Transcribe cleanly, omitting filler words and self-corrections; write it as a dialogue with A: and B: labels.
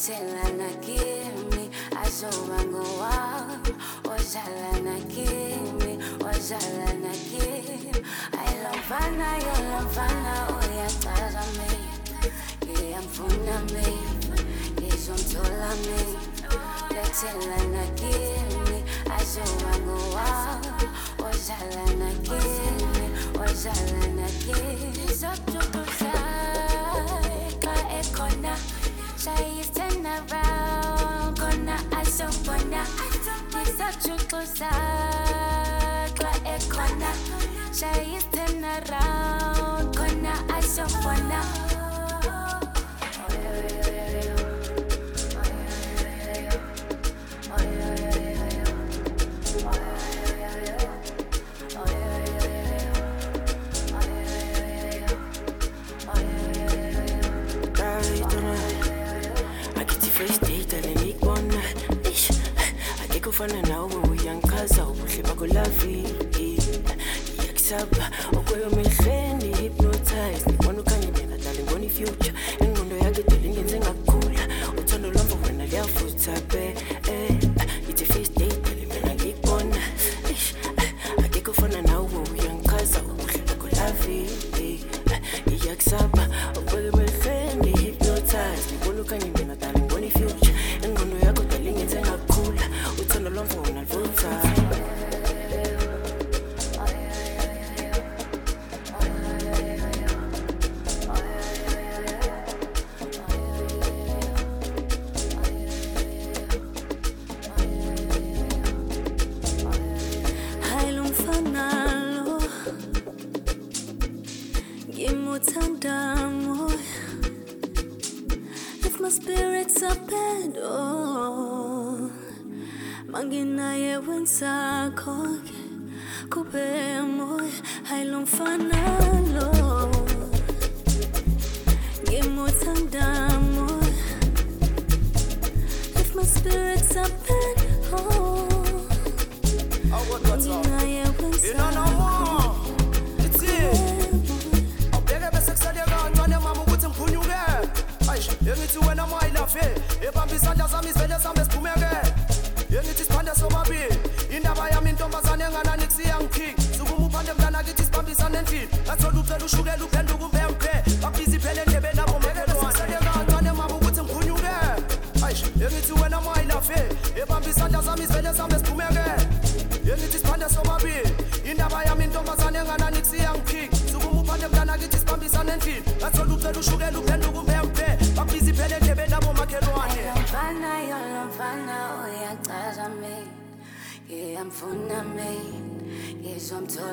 A: lethelana kimi azoba ngowami ozalana kimi ozalana kimi ayilomfana yolomfana uyachaza mina ngiyamfuna mina ngizomthola mina lethelana kimi azoba ngowami ozalana kimi ozalana kimi ngizokujukuza xa ekhona Shay's turn around, gonna asopona. Ngizojukuza xa ekhona Shay's turn around, gonna asopona.
B: Kufana nawe uyangichaza ubuhle bakho lavi iyakusaba okweyo mehleni hypnotize ngibona ukhanye mina dala ngibona ifuture ingqondo yakhe dela ingenze ngakukhula uthando lwamva wena liyafutha be ithi first date mina ngikubona ake kufana nawe uyangichaza ubuhle bakho lavi iyakusaba okweyo mehleni hypnotize ngibona ukhanye mina dala ngibona ifuture ingqondo yakhe dela ingenze ngakukhula uthando lwamva wena luvutha
A: If my spirits are bad, oh, manginaye wensakho kube moya ayilomfana lo ngimuthanda moya. If my spirits are bad, oh, manginaye wensakho
C: Yengithi wena mayilafe ebamba isandla sami sivele sami siphumeke yengithi siphande sobabili indaba yami intombazane enganani kusiyangiphiki sukuma uphande mntana kithi sibambisane endlini ngathola uphela ushukela uphenduka umpempe babhizi phela endlebeni nabo makhelwane kancane mama ukuthi ngiphunyuke yengithi wena mayilafe ebamba isandla sami sivele sami siphumeke yengithi siphande sobabili indaba yami intombazane enganani kusiyangiphiki sukuma uphande mntana kithi sibambisane endlini ngathola uphela ushukela uphenduka umpempe babhizi phela endlebeni nabo makhelwane
A: ayilomfana yolomfana uyachaza mina ngiyamfuna mina ngizomthola